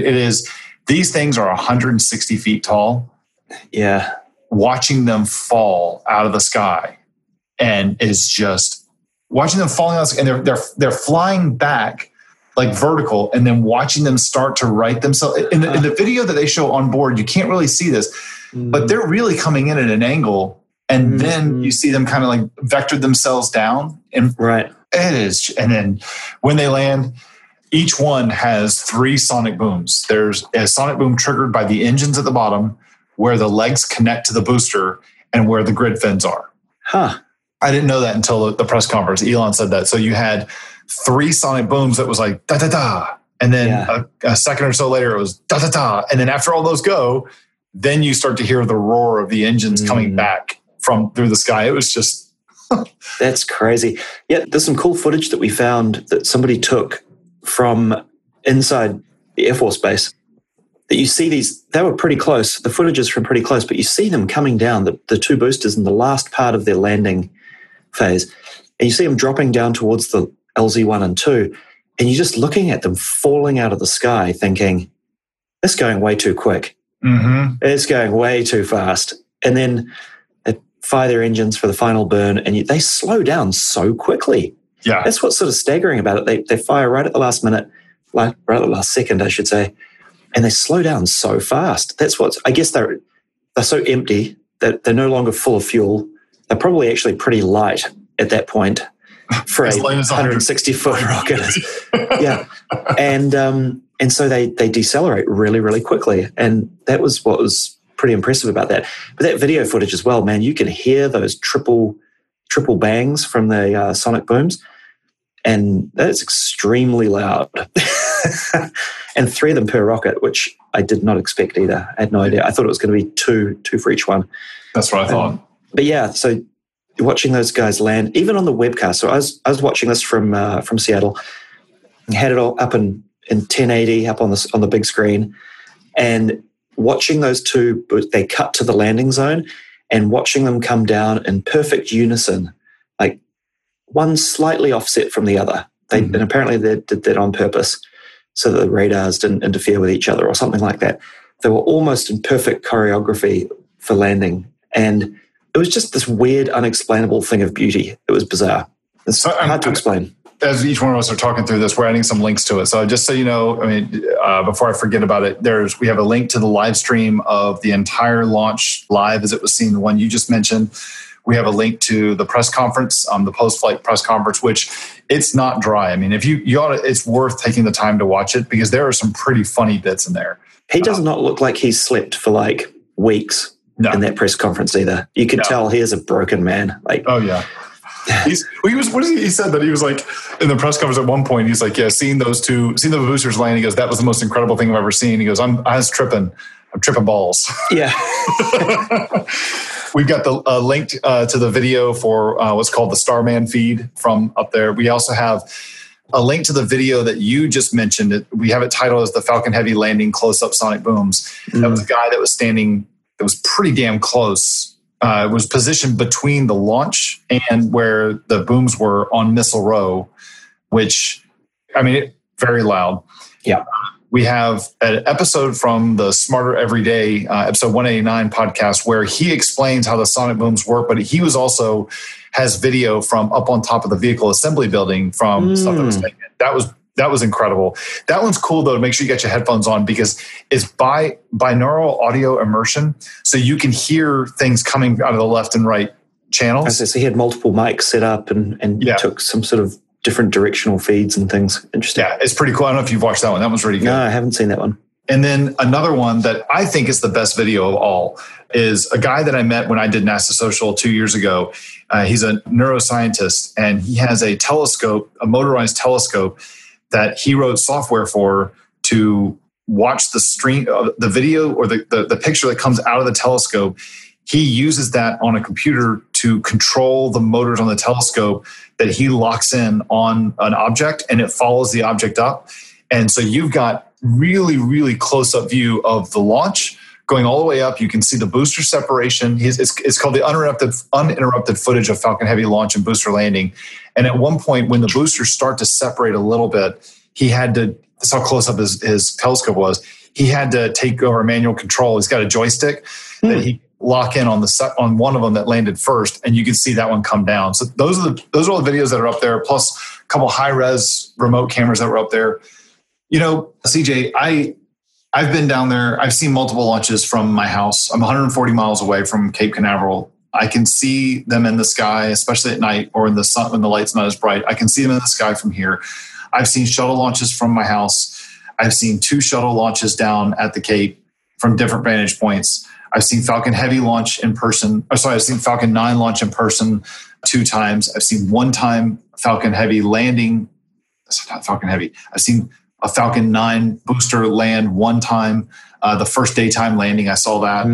these things are 160 feet tall. Yeah. Watching them fall out of the sky and is just watching them falling out, and they're flying back like vertical, and then watching them start to right themselves. In the video that they show on board, you can't really see this, but they're really coming in at an angle, and then you see them kind of like vector themselves down. And right. It is. And then when they land, each one has 3 sonic booms. There's a sonic boom triggered by the engines at the bottom, where the legs connect to the booster and where the grid fins are. Huh. I didn't know that until the press conference. Elon said that. So you had 3 sonic booms that was like da da da, and then a second or so later it was da da da, and then after all those go, then you start to hear the roar of the engines coming back from through the sky. It was just that's crazy. Yeah, there's some cool footage that we found that somebody took from inside the Air Force Base. That you see they were pretty close. The footage is from pretty close, but you see them coming down, the 2 boosters in the last part of their landing phase. And you see them dropping down towards the LZ-1 and 2, and you're just looking at them falling out of the sky thinking, it's going way too quick. Mm-hmm. It's going way too fast. And then they fire their engines for the final burn, and they slow down so quickly. Yeah. That's what's sort of staggering about it. They fire right at the last minute, right at the last second, I should say, and they slow down so fast. That's what's, I guess they're so empty that they're no longer full of fuel. They're probably actually pretty light at that point for a 160-foot rocket. Yeah. And so they decelerate really, really quickly. And that was what was pretty impressive about that. But that video footage as well, man, you can hear those triple bangs from the sonic booms. And that's extremely loud. And 3 of them per rocket, which I did not expect either. I had no idea. I thought it was going to be two for each one. That's what I thought. But yeah, so watching those guys land, even on the webcast. So I was watching this from Seattle. I had it all up in 1080 up on the big screen, and watching those 2, they cut to the landing zone, and watching them come down in perfect unison, like one slightly offset from the other. And apparently they did that on purpose so that the radars didn't interfere with each other or something like that. They were almost in perfect choreography for landing. And it was just this weird, unexplainable thing of beauty. It was bizarre. It's hard to explain. as each one of us are talking through this, we're adding some links to it. So just so you know, I mean, before I forget about it, we have a link to the live stream of the entire launch live as it was seen, the one you just mentioned. We have a link to the press conference, the post-flight press conference, which it's not dry. I mean, if you ought to, it's worth taking the time to watch it because there are some pretty funny bits in there. He does not look like he's slept for like weeks in that press conference either. You can tell he is a broken man. Like, oh yeah. He said that he was like in the press conference at one point. He's like, seeing the boosters land. He goes, that was the most incredible thing I've ever seen. He goes, I'm tripping balls. Yeah. We've got the link to the video for what's called the Starman feed from up there. We also have a link to the video that you just mentioned. We have it titled as the Falcon Heavy landing close-up sonic booms. That was a guy that was standing, that was pretty damn close. It was positioned between the launch and where the booms were on Missile Row, which, I mean, very loud. Yeah. We have an episode from the Smarter Every Day, episode 189 podcast, where he explains how the sonic booms work, but he was also has video from up on top of the vehicle assembly building from stuff that was taken. That was incredible. That one's cool though. Make sure you get your headphones on because it's binaural audio immersion, so you can hear things coming out of the left and right channels. So he had multiple mics set up and took some sort of different directional feeds and things. Interesting. Yeah, it's pretty cool. I don't know if you've watched that one. That one's really good. No, I haven't seen that one. And then another one that I think is the best video of all is a guy that I met when I did NASA Social 2 years ago. He's a neuroscientist, and he has a telescope, a motorized telescope that he wrote software for to watch the stream, the video or the picture that comes out of the telescope. He uses that on a computer to control the motors on the telescope that he locks in on an object, and it follows the object up. And so you've got really, really close-up view of the launch going all the way up. You can see the booster separation. It's called the uninterrupted footage of Falcon Heavy launch and booster landing. And at one point, when the boosters start to separate a little bit, he had to, that's how close up his telescope was, he had to take over manual control. He's got a joystick that he lock in on one of them that landed first, and you can see that one come down. So those are all the videos that are up there, plus a couple high-res remote cameras that were up there. You know, CJ, I've been down there. I've seen multiple launches from my house. I'm 140 miles away from Cape Canaveral. I can see them in the sky, especially at night or in the sun when the light's not as bright. I can see them in the sky from here. I've seen shuttle launches from my house. I've seen 2 shuttle launches down at the Cape from different vantage points. I've seen Falcon Heavy launch in person. I've seen Falcon 9 launch in person 2 times. I've seen one time Falcon Heavy landing. That's not Falcon Heavy. I've seen a Falcon 9 booster land one time. The first daytime landing, I saw that.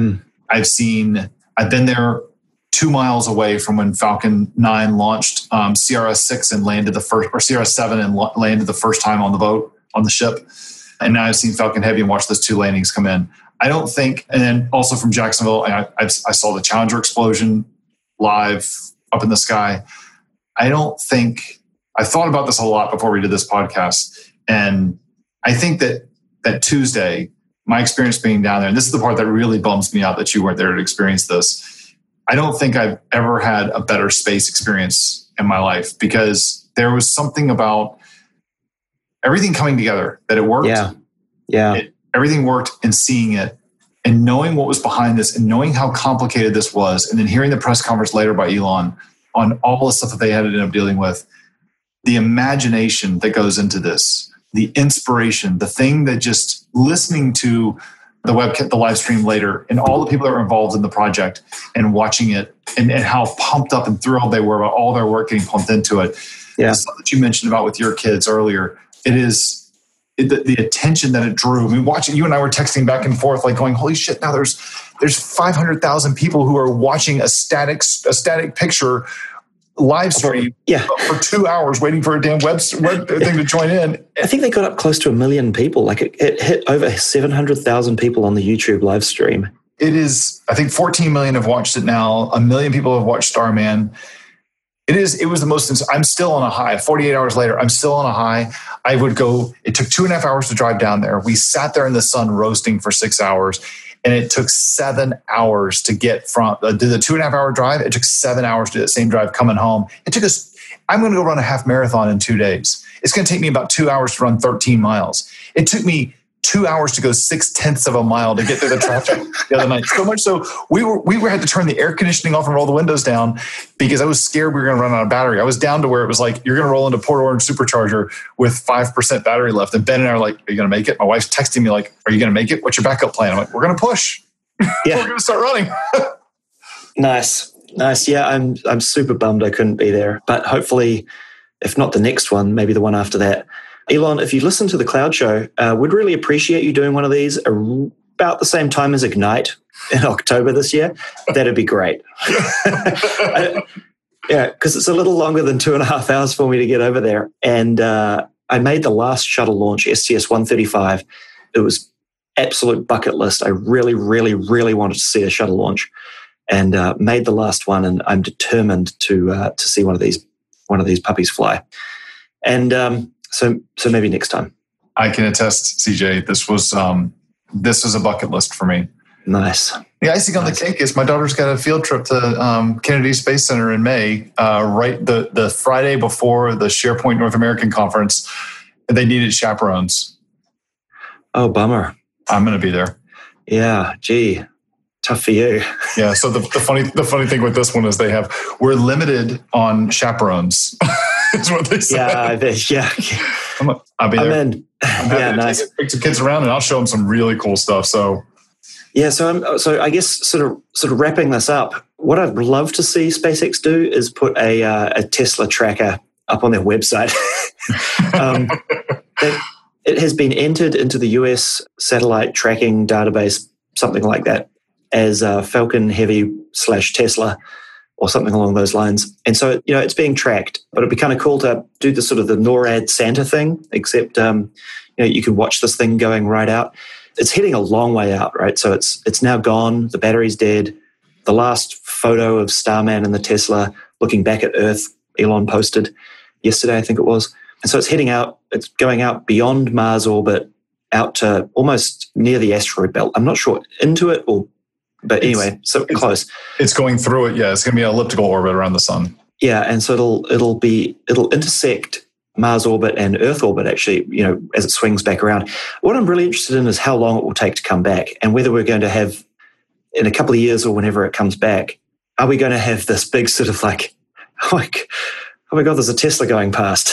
I've been there 2 miles away from when Falcon 9 launched CRS-6 and landed the first, or CRS-7 and landed the first time on the boat, on the ship. And now I've seen Falcon Heavy and watched those 2 landings come in. I don't think, and then also from Jacksonville, I saw the Challenger explosion live up in the sky. I thought about this a lot before we did this podcast. And I think that Tuesday, my experience being down there, and this is the part that really bums me out that you weren't there to experience this. I don't think I've ever had a better space experience in my life because there was something about everything coming together, that it worked. Yeah. Everything worked, and seeing it and knowing what was behind this and knowing how complicated this was, and then hearing the press conference later by Elon on all the stuff that they had to end up dealing with, the imagination that goes into this, the inspiration, the thing that just listening to the live stream later and all the people that were involved in the project and watching it and how pumped up and thrilled they were about all their work getting pumped into it. Yeah. The stuff that you mentioned about with your kids earlier, the attention that it drew. I mean, watching, you and I were texting back and forth, like going, holy shit, now there's 500,000 people who are watching a static picture live stream for 2 hours waiting for a damn web thing to join in. I think they got up close to 1 million people. Like it hit over 700,000 people on the YouTube live stream. It is, I think 14 million have watched it now. 1 million people have watched Starman. It was the most, I'm still on a high. 48 hours later, I'm still on a high. It took 2.5 hours to drive down there. We sat there in the sun roasting for 6 hours, and it took 7 hours to get from, did the 2.5 hour drive. It took 7 hours to do the same drive coming home. It took us I'm going to go run a half marathon in 2 days. It's going to take me about 2 hours to run 13 miles. It took me 2 hours to go 0.6 of a mile to get through the traffic the other night. So much so we had to turn the air conditioning off and roll the windows down because I was scared we were going to run out of battery. I was down to where it was like, you're going to roll into Port Orange Supercharger with 5% battery left. And Ben and I are like, are you going to make it? My wife's texting me like, are you going to make it? What's your backup plan? I'm like, we're going to push. Yeah. We're going to start running. Nice. Yeah, I'm super bummed I couldn't be there. But hopefully, if not the next one, maybe the one after that. Elon, if you listen to the Cloud Show, we'd really appreciate you doing one of these about the same time as Ignite in October this year. That'd be great. Yeah, because it's a little longer than 2.5 hours for me to get over there. And I made the last shuttle launch, STS-135. It was absolute bucket list. I really, really, really wanted to see a shuttle launch, and made the last one. And I'm determined to see one of these puppies fly. And so maybe next time. I can attest, CJ. This was a bucket list for me. Nice. The icing on the cake is my daughter's got a field trip to Kennedy Space Center in May, right the Friday before the SharePoint North American conference. They needed chaperones. Oh, bummer. I'm going to be there. Yeah, gee, tough for you. Yeah. So the funny thing with this one is we're limited on chaperones. Is what they said. Yeah. I'll be there. I'm in. Yeah, nice. Take some kids around, and I'll show them some really cool stuff. So. Yeah, so I guess sort of wrapping this up, what I'd love to see SpaceX do is put a Tesla tracker up on their website. It has been entered into the US satellite tracking database, something like that, as Falcon Heavy /Tesla or something along those lines. And so, it's being tracked, but it'd be kind of cool to do the sort of the NORAD Santa thing, except, you can watch this thing going right out. It's heading a long way out, right? So it's now gone. The battery's dead. The last photo of Starman and the Tesla looking back at Earth, Elon posted yesterday, I think it was. And so it's heading out. It's going out beyond Mars orbit, out to almost near the asteroid belt. I'm not sure into it but anyway, so close. It's going through it. Yeah, it's going to be an elliptical orbit around the sun. Yeah, and so it'll intersect Mars orbit and Earth orbit, actually, as it swings back around. What I'm really interested in is how long it will take to come back, and whether we're going to have, in a couple of years or whenever it comes back, are we going to have this big sort of like, oh my God, there's a Tesla going past.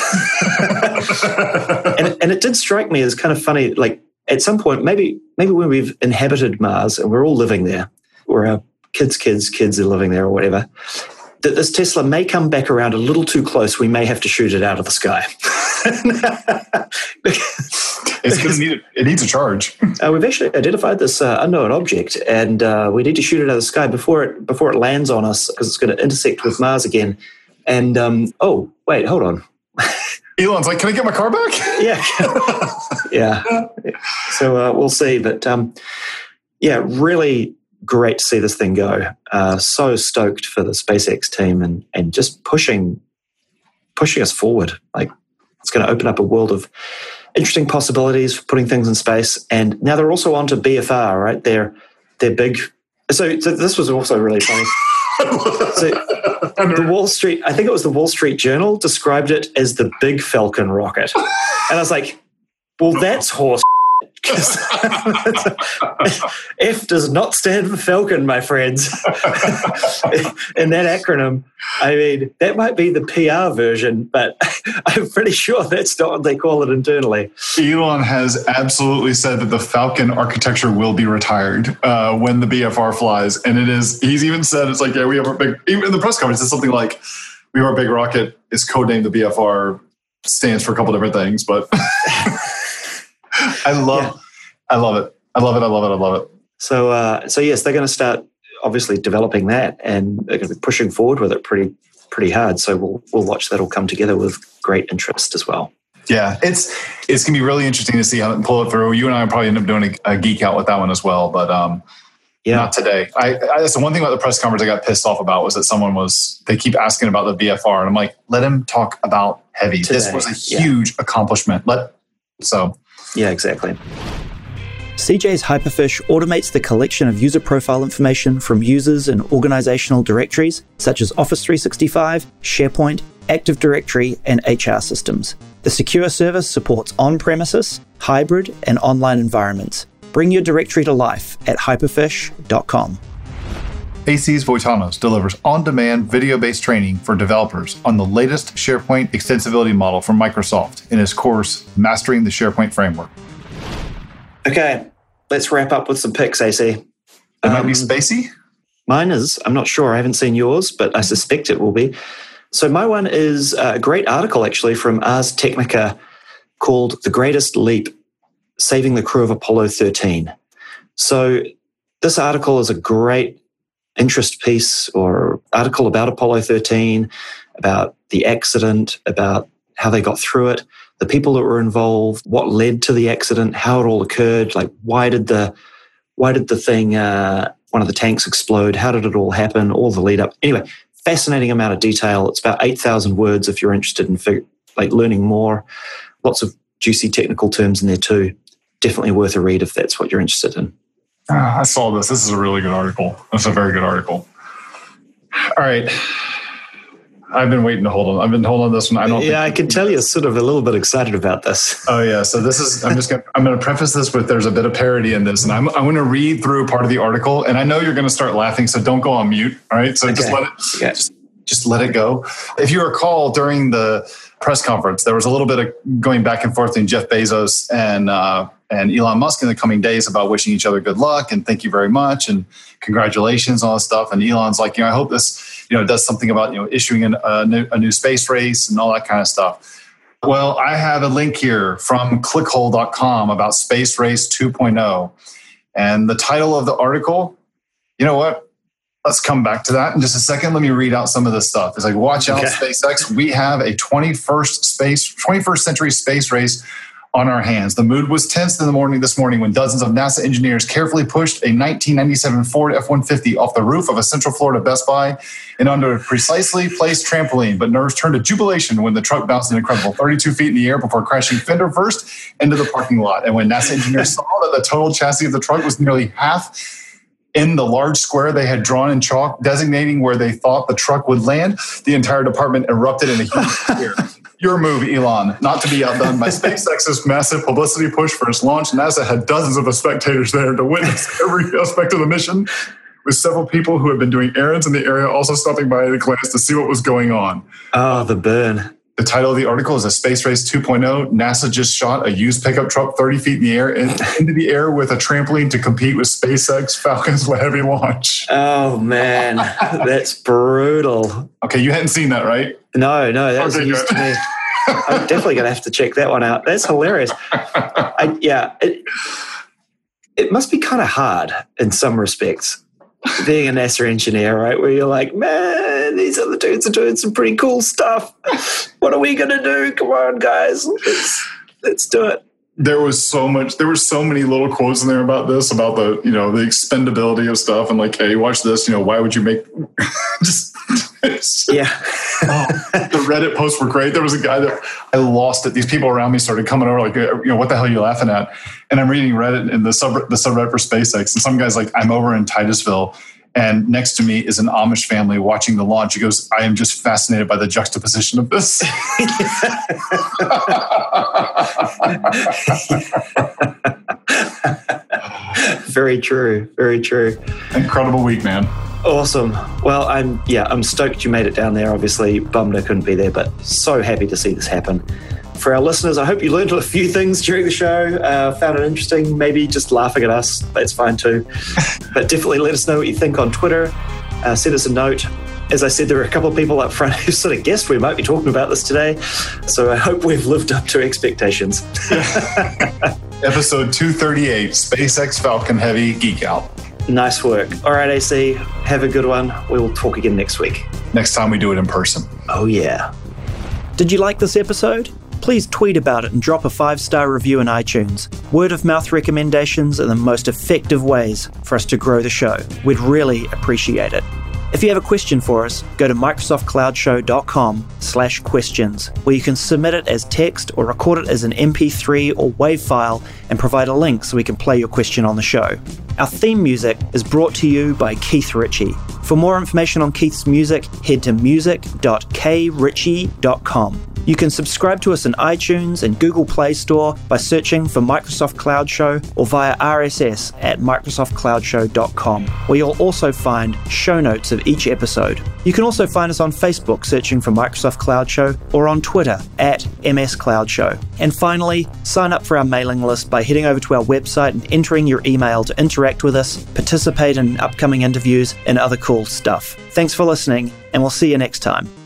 and it did strike me as kind of funny, like at some point, maybe when we've inhabited Mars and we're all living there, or our kids are living there or whatever, that this Tesla may come back around a little too close. We may have to shoot it out of the sky. It needs a charge. We've actually identified this unknown object, and we need to shoot it out of the sky before it lands on us, because it's going to intersect with Mars again. And oh wait, hold on. Elon's like, can I get my car back? Yeah. So we'll see, but really great to see this thing go. So stoked for the SpaceX team and just pushing us forward. Like, it's going to open up a world of interesting possibilities for putting things in space. And now they're also onto BFR, right? They're big. So this was also really funny. So the Wall Street, I think it was the Wall Street Journal, described it as the Big Falcon rocket. And I was like, well, that's horse. F does not stand for Falcon, my friends. In that acronym, I mean, that might be the PR version, but I'm pretty sure that's not what they call it internally. Elon has absolutely said that the Falcon architecture will be retired when the BFR flies. And it is, he's even said, it's like, yeah, we have our big, even in the press conference, it's something like, we have our big rocket, is codenamed the BFR, stands for a couple different things, but I love it. So yes, they're going to start obviously developing that, and they're going to be pushing forward with it pretty hard. So we'll watch that all come together with great interest as well. Yeah, it's going to be really interesting to see how they pull it through. You and I will probably end up doing a geek out with that one as well, but not today. That's the one thing about the press conference I got pissed off about, was that they keep asking about the BFR, and I'm like, let him talk about Heavy. Today, this was a huge accomplishment. Yeah, exactly. CJ's Hyperfish automates the collection of user profile information from users in organizational directories such as Office 365, SharePoint, Active Directory, and HR systems. The secure service supports on-premises, hybrid, and online environments. Bring your directory to life at hyperfish.com. AC's Voitanos delivers on-demand video-based training for developers on the latest SharePoint extensibility model from Microsoft in his course, Mastering the SharePoint Framework. Okay, let's wrap up with some picks, AC. It might be spacey? Mine is. I'm not sure. I haven't seen yours, but I suspect it will be. So my one is a great article, actually, from Ars Technica called The Greatest Leap, Saving the Crew of Apollo 13. So this article is a great interest piece or article about Apollo 13, about the accident, about how they got through it, the people that were involved, what led to the accident, how it all occurred, like why did the thing, one of the tanks explode, how did it all happen, all the lead up. Anyway, fascinating amount of detail. It's about 8,000 words if you're interested in learning more. Lots of juicy technical terms in there too. Definitely worth a read if that's what you're interested in. I saw this. This is a really good article. It's a very good article. All right. I've been waiting to hold on. I've been holding on this one. I can tell you're sort of a little bit excited about this. Oh yeah. So this is, I'm going to preface this with, there's a bit of parody in this, and I'm going to read through part of the article, and I know you're going to start laughing, so don't go on mute. All right. So just let it go. If you recall, during the press conference, there was a little bit of going back and forth between Jeff Bezos and Elon Musk in the coming days about wishing each other good luck and thank you very much and congratulations and all this stuff. And Elon's like, I hope this, does something about, issuing a new space race and all that kind of stuff. Well, I have a link here from clickhole.com about Space Race 2.0. And the title of the article, you know what? Let's come back to that in just a second. Let me read out some of this stuff. It's like, watch out, SpaceX. We have a 21st century space race on our hands. The mood was tense this morning when dozens of NASA engineers carefully pushed a 1997 Ford F-150 off the roof of a Central Florida Best Buy and onto a precisely placed trampoline. But nerves turned to jubilation when the truck bounced an incredible 32 feet in the air before crashing fender first into the parking lot. And when NASA engineers saw that the total chassis of the truck was nearly half in the large square they had drawn in chalk, designating where they thought the truck would land, the entire department erupted in a huge cheer. Your move, Elon, not to be outdone by SpaceX's massive publicity push for its launch. NASA had dozens of spectators there to witness every aspect of the mission, with several people who had been doing errands in the area also stopping by to glance to see what was going on. Oh, the burn. The title of the article is A Space Race 2.0. NASA just shot a used pickup truck 30 feet in the air into the air with a trampoline to compete with SpaceX Falcon's heavy launch. Oh, man. That's brutal. Okay, you hadn't seen that, right? No, that was news to me. I'm definitely going to have to check that one out. That's hilarious. It must be kind of hard in some respects, being a NASA engineer, right? Where you're like, man, these other dudes are doing some pretty cool stuff. What are we going to do? Come on, guys. Let's do it. There were so many little quotes in there about this, about the, the expendability of stuff. And like, hey, watch this, why would you make the Reddit posts were great. There was a guy that I lost it. These people around me started coming over like, what the hell are you laughing at? And I'm reading Reddit in the subreddit for SpaceX. And some guy's like, I'm over in Titusville, and next to me is an Amish family watching the launch. He goes, I am just fascinated by the juxtaposition of this. Very true. Very true. Incredible week, man. Awesome. Well, I'm stoked you made it down there. Obviously, bummed I couldn't be there, but so happy to see this happen. For our listeners, I hope you learned a few things during the show, found it interesting, maybe just laughing at us. That's fine too. But definitely let us know what you think on Twitter. Send us a note. As I said, there are a couple of people up front who sort of guessed we might be talking about this today. So I hope we've lived up to expectations. Episode 238, SpaceX Falcon Heavy Geek Out. Nice work. All right, AC, have a good one. We will talk again next week. Next time we do it in person. Oh, yeah. Did you like this episode? Please tweet about it and drop a 5-star review in iTunes. Word-of-mouth recommendations are the most effective ways for us to grow the show. We'd really appreciate it. If you have a question for us, go to microsoftcloudshow.com/questions, where you can submit it as text or record it as an MP3 or WAV file and provide a link so we can play your question on the show. Our theme music is brought to you by Keith Ritchie. For more information on Keith's music, head to music.kritchie.com. You can subscribe to us in iTunes and Google Play Store by searching for Microsoft Cloud Show or via RSS at microsoftcloudshow.com, where you'll also find show notes of each episode. You can also find us on Facebook searching for Microsoft Cloud Show or on Twitter at MS Cloud Show. And finally, sign up for our mailing list by heading over to our website and entering your email to interact with us, participate in upcoming interviews, and other cool stuff. Thanks for listening, and we'll see you next time.